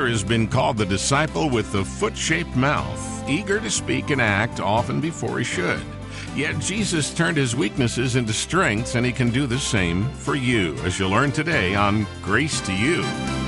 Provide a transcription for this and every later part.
Peter has been called the disciple with the foot-shaped mouth, eager to speak and act often before he should. Yet Jesus turned his weaknesses into strengths, and he can do the same for you, as you'll learn today on Grace to You.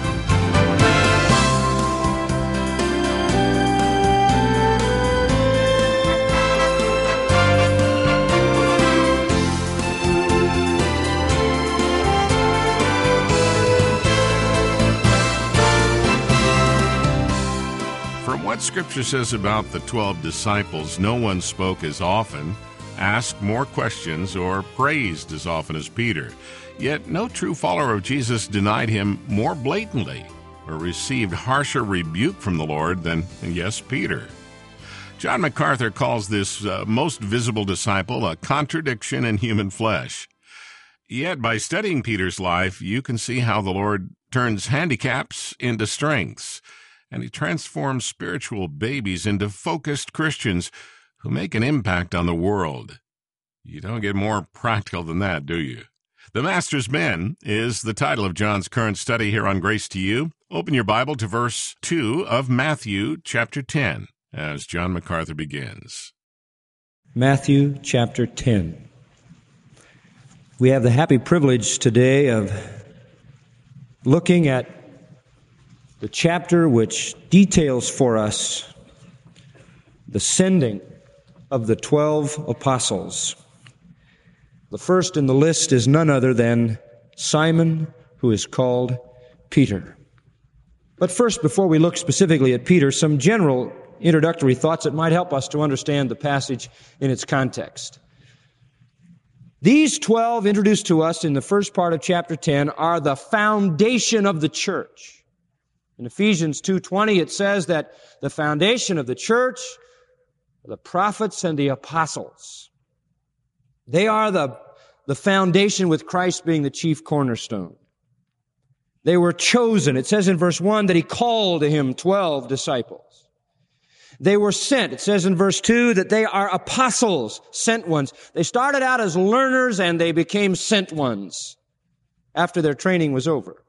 What Scripture says about the 12 disciples, no one spoke as often, asked more questions, or praised as often as Peter. Yet no true follower of Jesus denied him more blatantly or received harsher rebuke from the Lord than, yes, Peter. John MacArthur calls this most visible disciple a contradiction in human flesh. Yet by studying Peter's life, you can see how the Lord turns handicaps into strengths, and he transforms spiritual babies into focused Christians who make an impact on the world. You don't get more practical than that, do you? The Master's Men is the title of John's current study here on Grace to You. Open your Bible to verse 2 of Matthew chapter 10 as John MacArthur begins. Matthew chapter 10. We have the happy privilege today of looking at the chapter which details for us the sending of the 12 apostles. The first in the list is none other than Simon, who is called Peter. But first, before we look specifically at Peter, some general introductory thoughts that might help us to understand the passage in its context. These 12 introduced to us in the first part of chapter 10 are the foundation of the church. In Ephesians 2:20, it says that the foundation of the church are the prophets and the apostles. They are the foundation, with Christ being the chief cornerstone. They were chosen. It says in verse 1 that he called to him 12 disciples. They were sent. It says in verse 2 that they are apostles, sent ones. They started out as learners and they became sent ones after their training was over.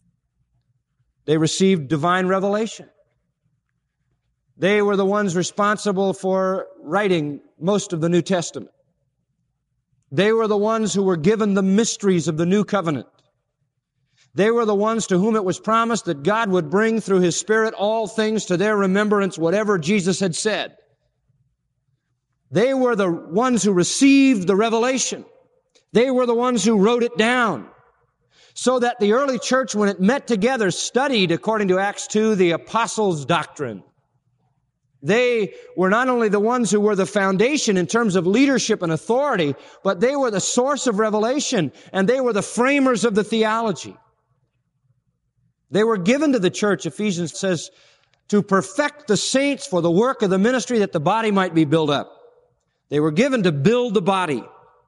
They received divine revelation. They were the ones responsible for writing most of the New Testament. They were the ones who were given the mysteries of the New Covenant. They were the ones to whom it was promised that God would bring through His Spirit all things to their remembrance, whatever Jesus had said. They were the ones who received the revelation. They were the ones who wrote it down. So that the early church, when it met together, studied, according to Acts 2, the apostles' doctrine. They were not only the ones who were the foundation in terms of leadership and authority, but they were the source of revelation, and they were the framers of the theology. They were given to the church, Ephesians says, to perfect the saints for the work of the ministry, that the body might be built up. They were given to build the body.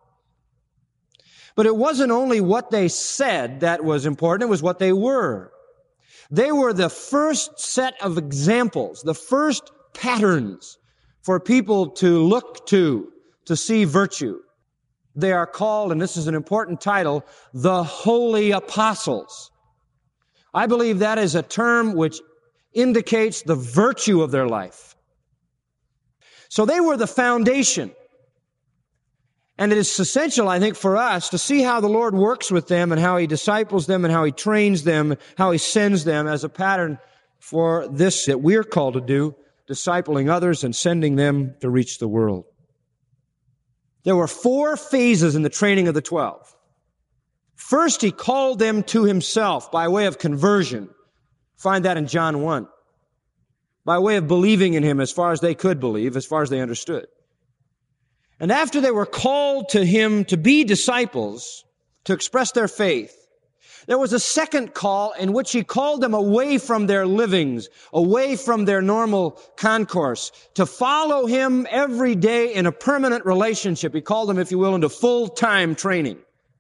But it wasn't only what they said that was important, it was what they were. They were the first set of examples, the first patterns for people to look to see virtue. They are called, and this is an important title, the Holy Apostles. I believe that is a term which indicates the virtue of their life. So they were the foundation. And it is essential, I think, for us to see how the Lord works with them and how He disciples them and how He trains them, how He sends them as a pattern for this that we're called to do, discipling others and sending them to reach the world. There were 4 phases in the training of the 12. First, He called them to Himself by way of conversion. Find that in John 1. By way of believing in Him as far as they could believe, as far as they understood. And after they were called to Him to be disciples, to express their faith, there was a second call in which He called them away from their livings, away from their normal concourse, to follow Him every day in a permanent relationship. He called them, if you will, into full-time training.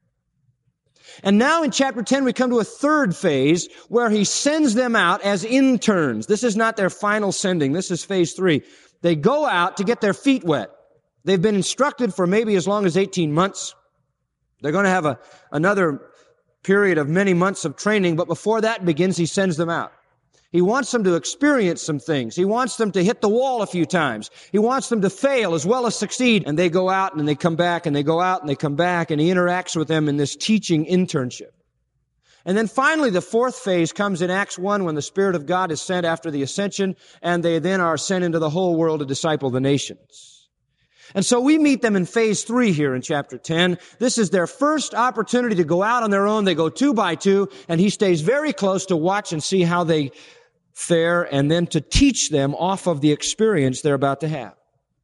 And now in chapter 10, we come to a third phase where He sends them out as interns. This is not their final sending. This is phase 3. They go out to get their feet wet. They've been instructed for maybe as long as 18 months. They're going to have another period of many months of training, but before that begins, He sends them out. He wants them to experience some things. He wants them to hit the wall a few times. He wants them to fail as well as succeed. And they go out and they come back and they go out and they come back, and he interacts with them in this teaching internship. And then finally, the fourth phase comes in Acts 1 when the Spirit of God is sent after the ascension, and they then are sent into the whole world to disciple the nations. And so we meet them in phase 3 here in chapter 10. This is their first opportunity to go out on their own. They go 2 by 2, and he stays very close to watch and see how they fare, and then to teach them off of the experience they're about to have.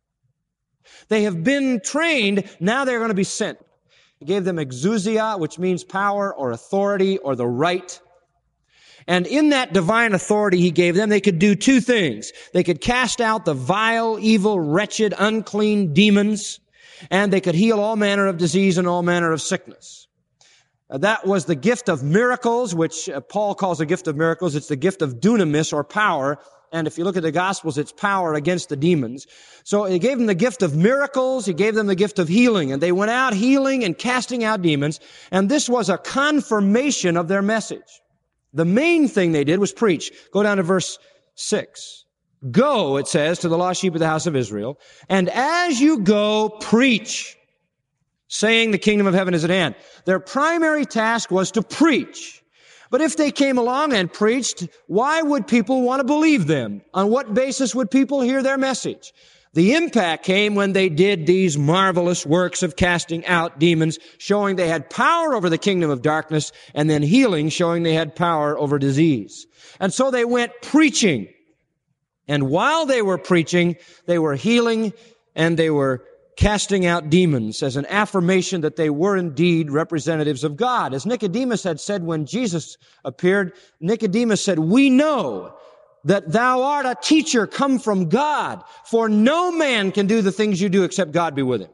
They have been trained, now they're going to be sent. He gave them exousia, which means power or authority or the right. And in that divine authority he gave them, they could do 2 things. They could cast out the vile, evil, wretched, unclean demons, and they could heal all manner of disease and all manner of sickness. That was the gift of miracles, which Paul calls a gift of miracles. It's the gift of dunamis, or power. And if you look at the Gospels, it's power against the demons. So he gave them the gift of miracles. He gave them the gift of healing. And they went out healing and casting out demons. And this was a confirmation of their message. The main thing they did was preach. Go down to verse 6. Go, it says, to the lost sheep of the house of Israel. And as you go, preach, saying the kingdom of heaven is at hand. Their primary task was to preach. But if they came along and preached, why would people want to believe them? On what basis would people hear their message? The impact came when they did these marvelous works of casting out demons, showing they had power over the kingdom of darkness, and then healing, showing they had power over disease. And so they went preaching. And while they were preaching, they were healing and they were casting out demons as an affirmation that they were indeed representatives of God. As Nicodemus had said when Jesus appeared, Nicodemus said, "We know that thou art a teacher come from God, for no man can do the things you do except God be with him."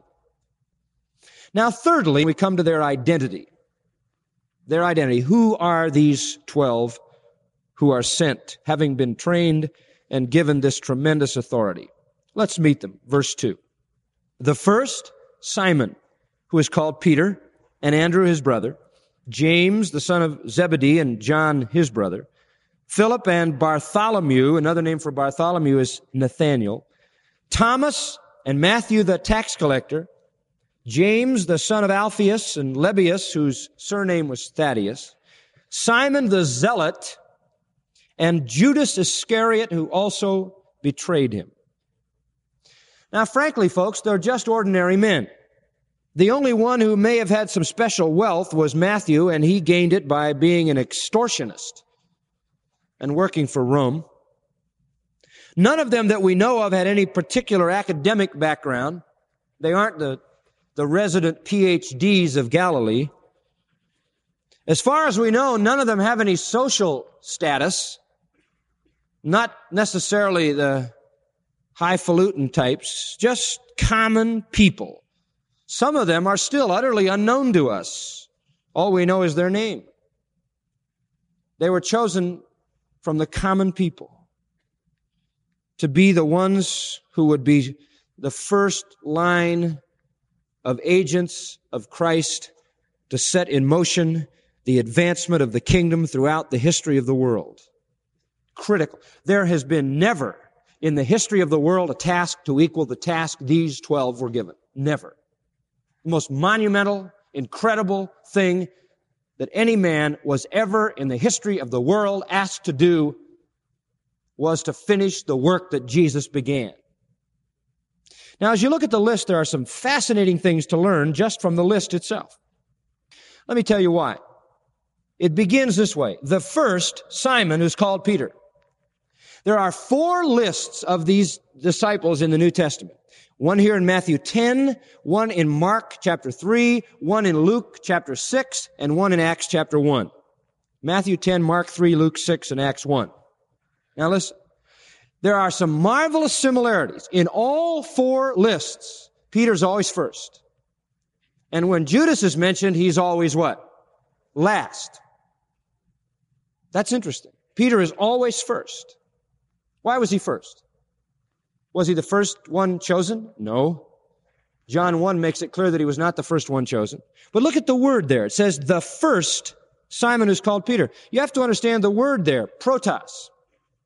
Now, thirdly, we come to their identity. Their identity. Who are these 12 who are sent, having been trained and given this tremendous authority? Let's meet them. Verse 2. The first, Simon, who is called Peter, and Andrew his brother, James the son of Zebedee and John his brother, Philip and Bartholomew, another name for Bartholomew is Nathanael, Thomas and Matthew the tax collector, James the son of Alphaeus and Lebbaeus, whose surname was Thaddeus, Simon the zealot, and Judas Iscariot, who also betrayed him. Now, frankly, folks, they're just ordinary men. The only one who may have had some special wealth was Matthew, and he gained it by being an extortionist and working for Rome. None of them that we know of had any particular academic background. They aren't the resident PhDs of Galilee. As far as we know, none of them have any social status, not necessarily the highfalutin types, just common people. Some of them are still utterly unknown to us. All we know is their name. They were chosen from the common people to be the ones who would be the first line of agents of Christ to set in motion the advancement of the kingdom throughout the history of the world. Critical. There has been never in the history of the world a task to equal the task these 12 were given. Never. The most monumental, incredible thing that any man was ever in the history of the world asked to do was to finish the work that Jesus began. Now, as you look at the list, there are some fascinating things to learn just from the list itself. Let me tell you why. It begins this way. The first, Simon, who's called Peter. There are 4 lists of these disciples in the New Testament. One here in Matthew 10, one in Mark chapter 3, one in Luke chapter 6, and one in Acts chapter 1. Matthew 10, Mark 3, Luke 6, and Acts 1. Now listen. There are some marvelous similarities. In all 4 lists, Peter's always first. And when Judas is mentioned, he's always what? Last. That's interesting. Peter is always first. Why was he first? Was he the first one chosen? No. John 1 makes it clear that he was not the first one chosen. But look at the word there. It says, the first, Simon who's called Peter. You have to understand the word there, protos.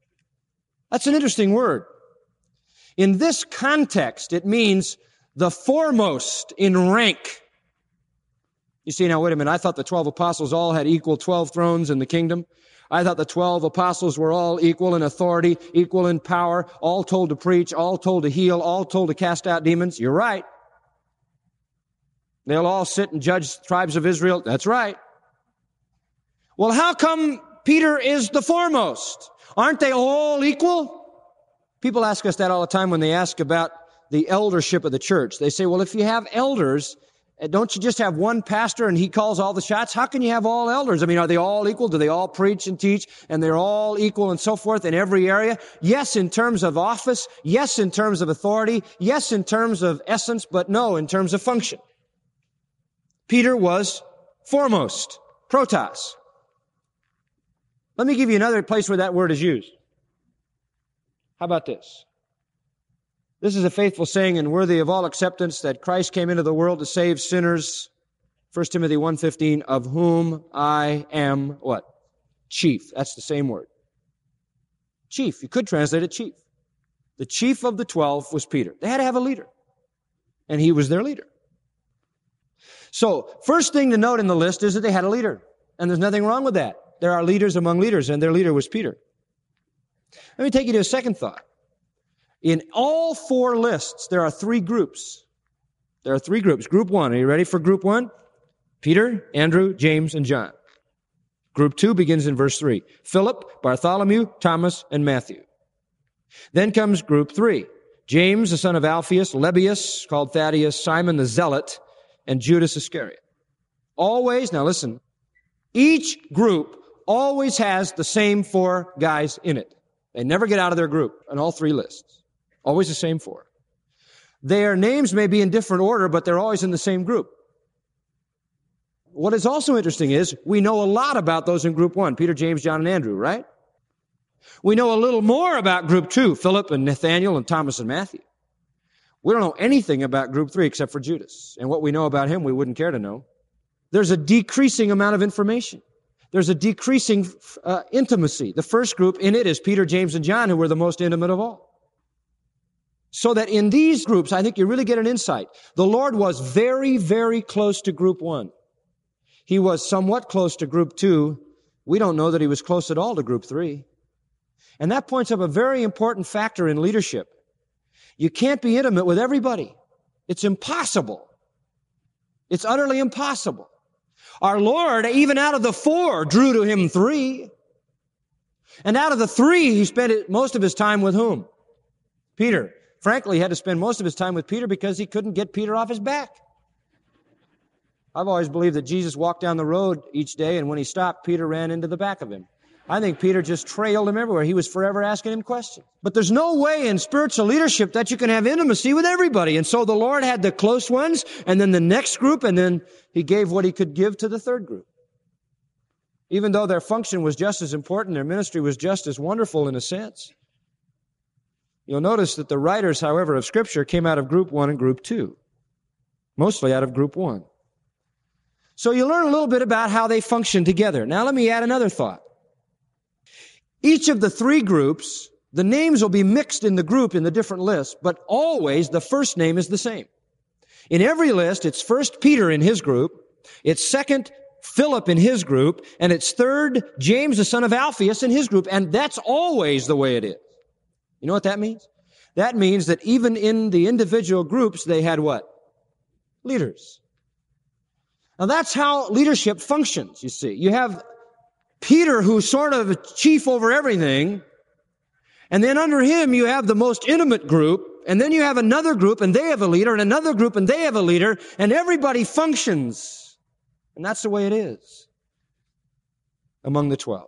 That's an interesting word. In this context, it means the foremost in rank. You see, now wait a minute, I thought the 12 apostles all had equal 12 thrones in the kingdom. I thought the 12 apostles were all equal in authority, equal in power, all told to preach, all told to heal, all told to cast out demons. You're right. They'll all sit and judge tribes of Israel. That's right. Well, how come Peter is the foremost? Aren't they all equal? People ask us that all the time when they ask about the eldership of the church. They say, well, if you have elders, don't you just have one pastor and he calls all the shots? How can you have all elders? I mean, are they all equal? Do they all preach and teach and they're all equal and so forth in every area? Yes, in terms of office. Yes, in terms of authority. Yes, in terms of essence, but no, in terms of function. Peter was foremost, protos. Let me give you another place where that word is used. How about this? This is a faithful saying and worthy of all acceptance that Christ came into the world to save sinners. 1 Timothy 1:15, of whom I am what? Chief. That's the same word. Chief. You could translate it chief. The chief of the 12 was Peter. They had to have a leader. And he was their leader. So, first thing to note in the list is that they had a leader. And there's nothing wrong with that. There are leaders among leaders, and their leader was Peter. Let me take you to a second thought. In all four lists, there are three groups. There are three groups. Group one, are you ready for group one? Peter, Andrew, James, and John. Group two begins in verse 3. Philip, Bartholomew, Thomas, and Matthew. Then comes group three. James, the son of Alphaeus, Lebbaeus, called Thaddeus, Simon the Zealot, and Judas Iscariot. Always, now listen, each group always has the same four guys in it. They never get out of their group on all three lists. Always the same four. Their names may be in different order, but they're always in the same group. What is also interesting is we know a lot about those in group one, Peter, James, John, and Andrew, right? We know a little more about group two, Philip and Nathaniel and Thomas and Matthew. We don't know anything about group three except for Judas. And what we know about him, we wouldn't care to know. There's a decreasing amount of information. There's a decreasing intimacy. The first group in it is Peter, James, and John, who were the most intimate of all. So that in these groups, I think you really get an insight. The Lord was very, very close to group one. He was somewhat close to group two. We don't know that he was close at all to group three. And that points up a very important factor in leadership. You can't be intimate with everybody. It's impossible. It's utterly impossible. Our Lord, even out of the four, drew to him three. And out of the three, he spent most of his time with whom? Peter. Frankly, he had to spend most of his time with Peter because he couldn't get Peter off his back. I've always believed that Jesus walked down the road each day, and when he stopped, Peter ran into the back of him. I think Peter just trailed him everywhere. He was forever asking him questions. But there's no way in spiritual leadership that you can have intimacy with everybody. And so the Lord had the close ones, and then the next group, and then he gave what he could give to the third group. Even though their function was just as important, their ministry was just as wonderful in a sense. You'll notice that the writers, however, of Scripture came out of group one and group two. Mostly out of group one. So you learn a little bit about how they function together. Now let me add another thought. Each of the three groups, the names will be mixed in the group in the different lists, but always the first name is the same. In every list, it's first Peter in his group, it's second Philip in his group, and it's third James, the son of Alphaeus, in his group, and that's always the way it is. You know what that means? That means that even in the individual groups, they had what? Leaders. Now that's how leadership functions, you see. You have Peter, who's sort of chief over everything, and then under him you have the most intimate group, and then you have another group and they have a leader, and another group and they have a leader, and everybody functions. And that's the way it is among the 12.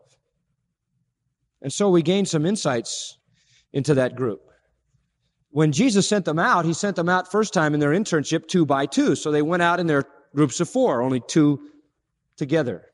And so we gain some insights into that group. When Jesus sent them out, he sent them out first time in their internship 2 by 2. So they went out in their groups of 4, only 2 together.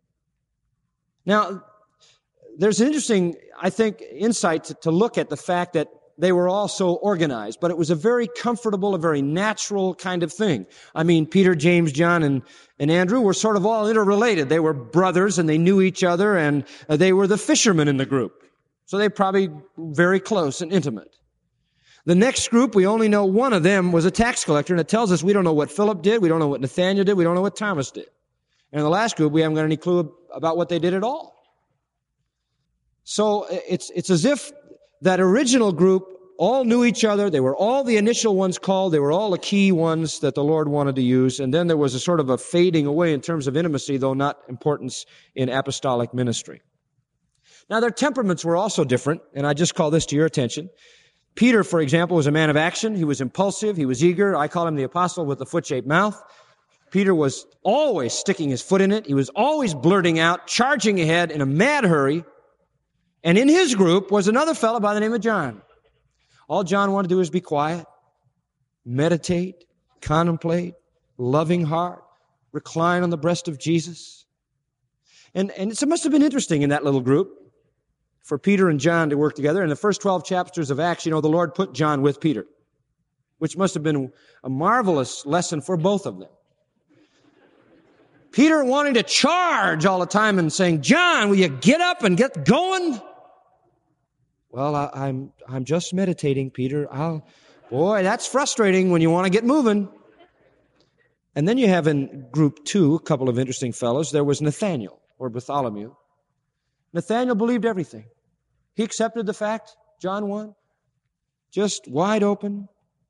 Now, there's an interesting, I think, insight to look at the fact that they were all so organized, but it was a very comfortable, a very natural kind of thing. I mean, Peter, James, John, and Andrew were sort of all interrelated. They were brothers, and they knew each other, and they were the fishermen in the group. So they're probably very close and intimate. The next group, we only know one of them was a tax collector, and it tells us we don't know what Philip did, we don't know what Nathaniel did, we don't know what Thomas did. And in the last group, we haven't got any clue about what they did at all. So it's as if that original group all knew each other. They were all the initial ones called. They were all the key ones that the Lord wanted to use. And then there was a sort of a fading away in terms of intimacy, though not importance in apostolic ministry. Now, their temperaments were also different, and I just call this to your attention. Peter, for example, was a man of action. He was impulsive. He was eager. I call him the apostle with the foot-shaped mouth. Peter was always sticking his foot in it. He was always blurting out, charging ahead in a mad hurry. And in his group was another fellow by the name of John. All John wanted to do was be quiet, meditate, contemplate, loving heart, recline on the breast of Jesus. And it must have been interesting in that little group for Peter and John to work together. In the first 12 chapters of Acts, the Lord put John with Peter, which must have been a marvelous lesson for both of them. Peter wanting to charge all the time and saying, John, will you get up and get going? Well, I'm just meditating, Peter. Boy, that's frustrating when you want to get moving. And then you have in group 2 a couple of interesting fellows. There was Nathaniel, or Bartholomew. Nathaniel believed everything. He accepted the fact, John 1, just wide open,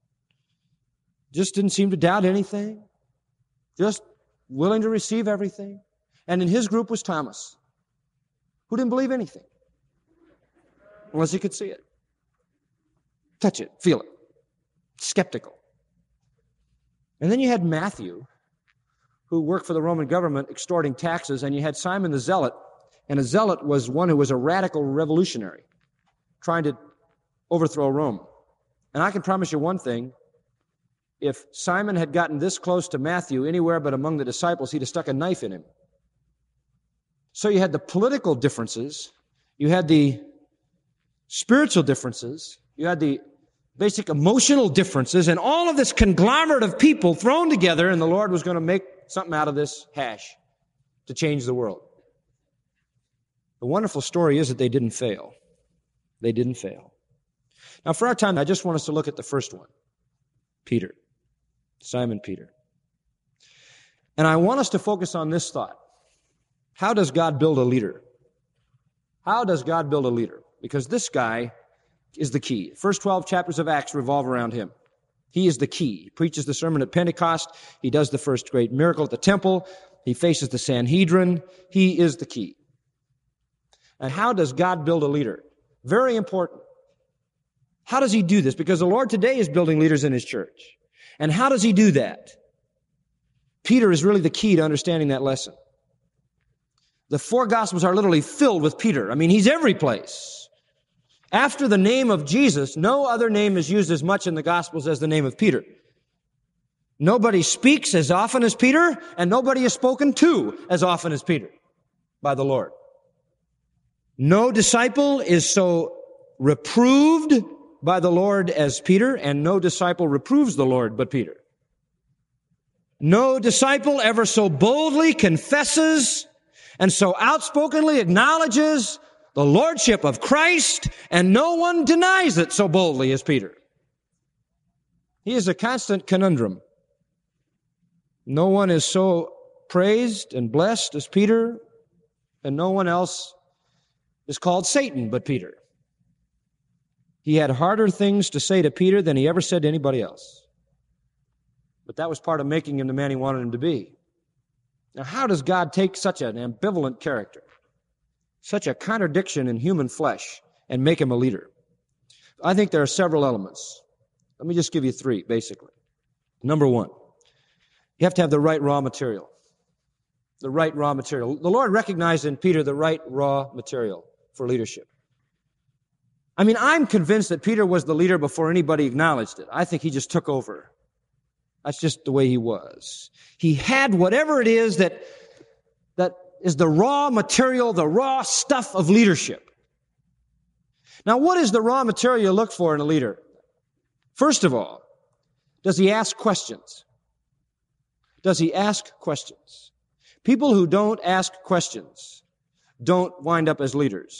just didn't seem to doubt anything, just willing to receive everything. And in his group was Thomas, who didn't believe anything unless he could see it, touch it, feel it, skeptical. And then you had Matthew, who worked for the Roman government extorting taxes, and you had Simon the Zealot. And a zealot was one who was a radical revolutionary trying to overthrow Rome. And I can promise you one thing. If Simon had gotten this close to Matthew anywhere but among the disciples, he'd have stuck a knife in him. So you had the political differences, you had the spiritual differences, you had the basic emotional differences, and all of this conglomerate of people thrown together, and the Lord was going to make something out of this hash to change the world. The wonderful story is that they didn't fail. They didn't fail. Now, for our time, I just want us to look at the first one, Peter, Simon Peter. And I want us to focus on this thought. How does God build a leader? How does God build a leader? Because this guy is the key. The first 12 chapters of Acts revolve around him. He is the key. He preaches the sermon at Pentecost. He does the first great miracle at the temple. He faces the Sanhedrin. He is the key. And how does God build a leader? Very important. How does he do this? Because the Lord today is building leaders in his church. And how does he do that? Peter is really the key to understanding that lesson. The 4 Gospels are literally filled with Peter. I mean, he's every place. After the name of Jesus, no other name is used as much in the Gospels as the name of Peter. Nobody speaks as often as Peter, and nobody is spoken to as often as Peter by the Lord. No disciple is so reproved by the Lord as Peter, and no disciple reproves the Lord but Peter. No disciple ever so boldly confesses and so outspokenly acknowledges the lordship of Christ, and no one denies it so boldly as Peter. He is a constant conundrum. No one is so praised and blessed as Peter, and no one else is called Satan but Peter. He had harder things to say to Peter than he ever said to anybody else. But that was part of making him the man he wanted him to be. Now, how does God take such an ambivalent character, such a contradiction in human flesh, and make him a leader? I think there are several elements. Let me just give you 3, basically. Number 1, you have to have the right raw material. The right raw material. The Lord recognized in Peter the right raw material for leadership. I mean, I'm convinced that Peter was the leader before anybody acknowledged it. I think he just took over. That's just the way he was. He had whatever it is that is the raw material, the raw stuff of leadership. Now, what is the raw material you look for in a leader? First of all, does he ask questions? Does he ask questions? People who don't ask questions don't wind up as leaders.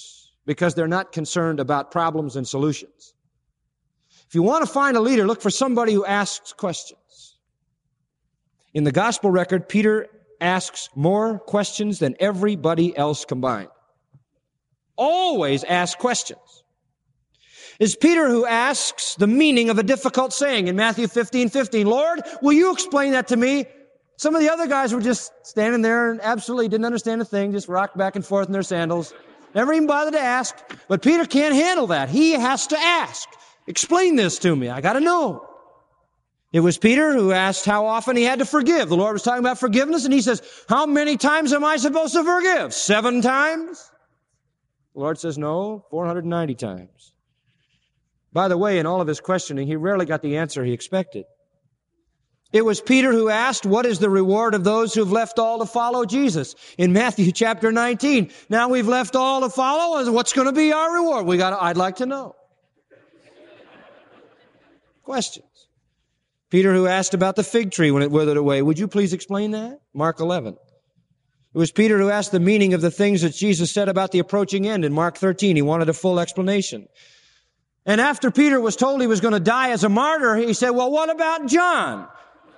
because they're not concerned about problems and solutions. If you want to find a leader, look for somebody who asks questions. In the gospel record, Peter asks more questions than everybody else combined. Always ask questions. It's Peter who asks the meaning of a difficult saying in Matthew 15:15. Lord, will you explain that to me? Some of the other guys were just standing there and absolutely didn't understand a thing, just rocked back and forth in their sandals. Never even bothered to ask. But Peter can't handle that. He has to ask. Explain this to me. I got to know. It was Peter who asked how often he had to forgive. The Lord was talking about forgiveness, and he says, how many times am I supposed to forgive? 7 times? The Lord says, no, 490 times. By the way, in all of his questioning, he rarely got the answer he expected. It was Peter who asked, what is the reward of those who've left all to follow Jesus? In Matthew chapter 19, now we've left all to follow, what's going to be our reward? I'd like to know. Questions. Peter who asked about the fig tree when it withered away. Would you please explain that? Mark 11. It was Peter who asked the meaning of the things that Jesus said about the approaching end in Mark 13. He wanted a full explanation. And after Peter was told he was going to die as a martyr, he said, well, what about John?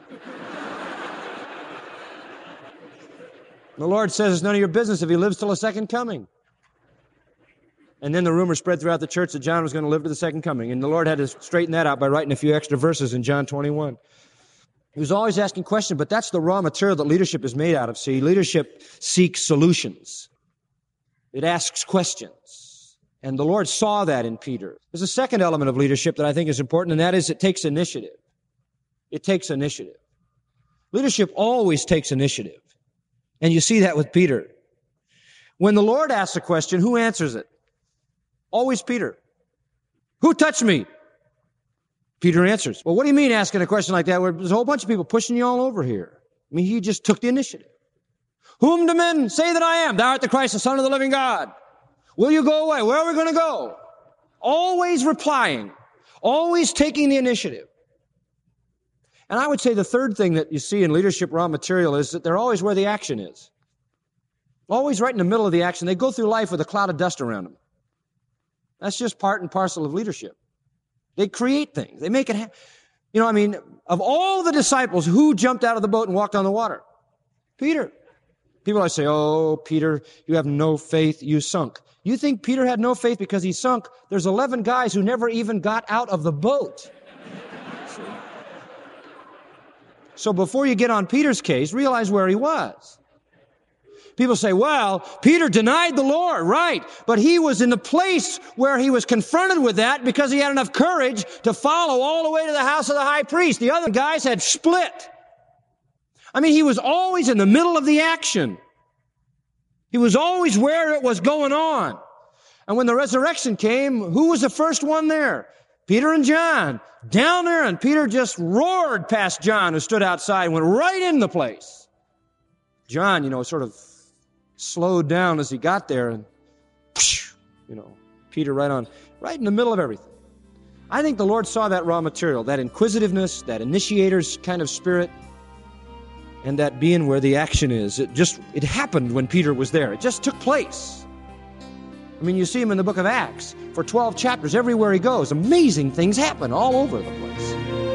The Lord says it's none of your business if he lives till the second coming. And then the rumor spread throughout the church that John was going to live to the second coming. And the Lord had to straighten that out by writing a few extra verses in John 21. He was always asking questions, but that's the raw material that leadership is made out of. See, leadership seeks solutions. It asks questions. And the Lord saw that in Peter. There's a second element of leadership that I think is important, and that is it takes initiative. It takes initiative. Leadership always takes initiative. And you see that with Peter. When the Lord asks a question, who answers it? Always Peter. Who touched me? Peter answers. Well, what do you mean asking a question like that? There's a whole bunch of people pushing you all over here. I mean, he just took the initiative. Whom do men say that I am? Thou art the Christ, the Son of the living God. Will you go away? Where are we going to go? Always replying. Always taking the initiative. And I would say the third thing that you see in leadership raw material is that they're always where the action is. Always right in the middle of the action. They go through life with a cloud of dust around them. That's just part and parcel of leadership. They create things. They make it happen. Of all the disciples, who jumped out of the boat and walked on the water? Peter. People always say, oh, Peter, you have no faith, you sunk. You think Peter had no faith because he sunk? There's 11 guys who never even got out of the boat. So before you get on Peter's case, realize where he was. People say, well, Peter denied the Lord, right? But he was in the place where he was confronted with that because he had enough courage to follow all the way to the house of the high priest. The other guys had split. He was always in the middle of the action. He was always where it was going on. And when the resurrection came, who was the first one there? Peter and John. Down there, and Peter just roared past John, who stood outside, and went right in the place. John, sort of slowed down as he got there, and Peter right in the middle of everything. I think the Lord saw that raw material, that inquisitiveness, that initiator's kind of spirit, and that being where the action is. It happened when Peter was there. It just took place. You see him in the book of Acts. For 12 chapters, everywhere he goes, amazing things happen all over the place.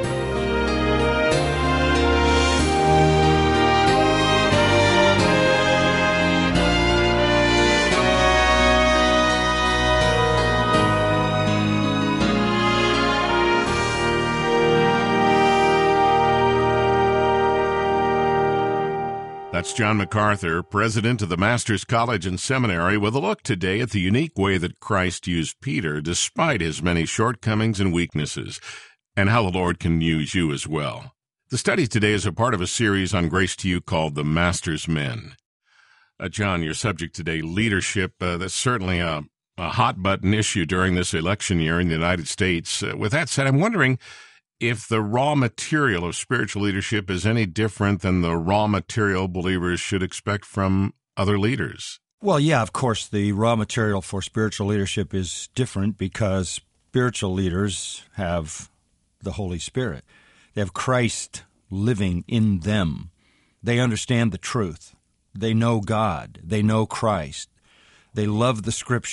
That's John MacArthur, president of the Masters College and Seminary, with a look today at the unique way that Christ used Peter despite his many shortcomings and weaknesses, and how the Lord can use you as well. The study today is a part of a series on Grace to You called The Master's Men. John, your subject today, leadership, that's certainly a hot-button issue during this election year in the United States. With that said, I'm wondering if the raw material of spiritual leadership is any different than the raw material believers should expect from other leaders. Well, yeah, of course, the raw material for spiritual leadership is different because spiritual leaders have the Holy Spirit. They have Christ living in them. They understand the truth. They know God. They know Christ. They love the Scripture.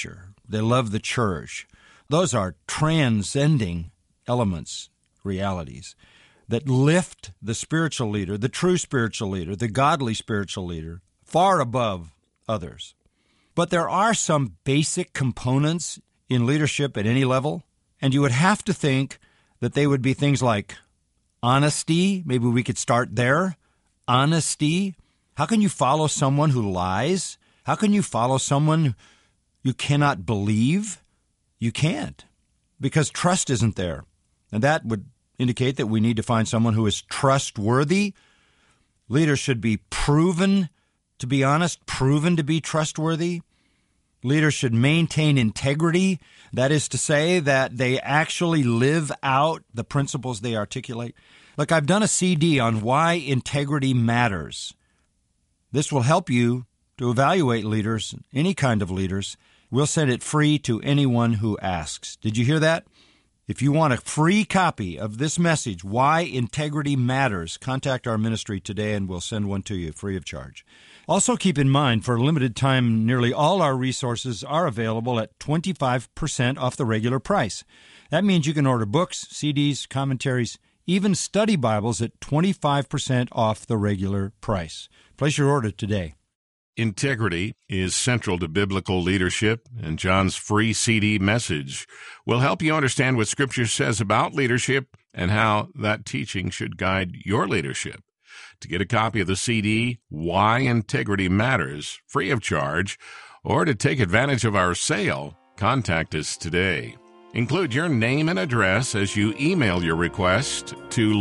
They love the church. Those are transcending elements, realities, that lift the spiritual leader, the true spiritual leader, the godly spiritual leader, far above others. But there are some basic components in leadership at any level, and you would have to think that they would be things like honesty. Maybe we could start there. Honesty. How can you follow someone who lies? How can you follow someone you cannot believe? You can't, because trust isn't there. And that would indicate that we need to find someone who is trustworthy. Leaders should be proven to be honest, proven to be trustworthy. Leaders should maintain integrity. That is to say that they actually live out the principles they articulate. Look, I've done a CD on why integrity matters. This will help you to evaluate leaders, any kind of leaders. We'll send it free to anyone who asks. Did you hear that? If you want a free copy of this message, Why Integrity Matters, contact our ministry today and we'll send one to you free of charge. Also keep in mind, for a limited time, nearly all our resources are available at 25% off the regular price. That means you can order books, CDs, commentaries, even study Bibles at 25% off the regular price. Place your order today. Integrity is central to biblical leadership, and John's free CD message will help you understand what Scripture says about leadership and how that teaching should guide your leadership. To get a copy of the CD, Why Integrity Matters, free of charge, or to take advantage of our sale, contact us today. Include your name and address as you email your request to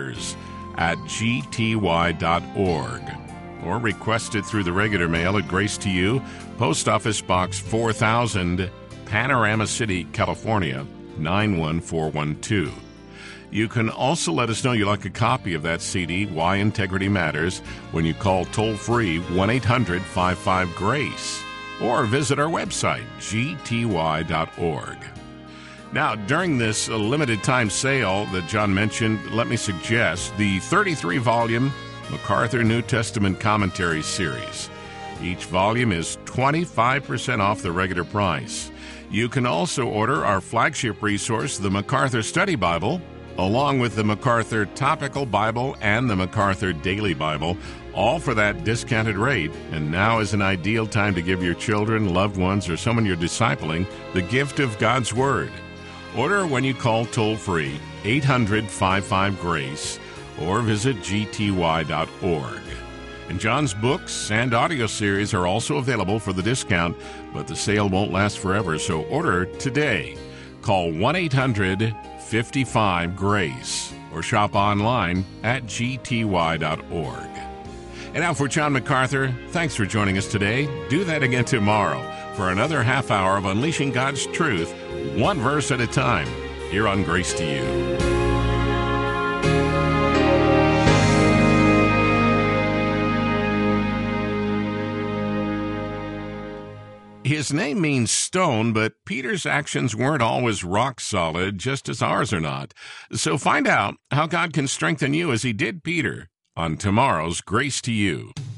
letters@gty.org. or request it through the regular mail at Grace to You, Post Office Box 4000, Panorama City, California, 91412. You can also let us know you'd like a copy of that CD, Why Integrity Matters, when you call toll-free 1-800-55-GRACE, or visit our website, gty.org. Now, during this limited time sale that John mentioned, let me suggest the 33-volume MacArthur New Testament Commentary Series. Each volume is 25% off the regular price. You can also order our flagship resource, the MacArthur Study Bible, along with the MacArthur Topical Bible and the MacArthur Daily Bible, all for that discounted rate. And now is an ideal time to give your children, loved ones, or someone you're discipling the gift of God's Word. Order when you call toll-free 800-55-GRACE or visit gty.org. And John's books and audio series are also available for the discount, but the sale won't last forever, so order today. Call 1-800-55-GRACE or shop online at gty.org. And now for John MacArthur, thanks for joining us today. Do that again tomorrow for another half hour of Unleashing God's Truth, one verse at a time, here on Grace to You. His name means stone, but Peter's actions weren't always rock solid, just as ours are not. So find out how God can strengthen you as he did Peter on tomorrow's Grace to You.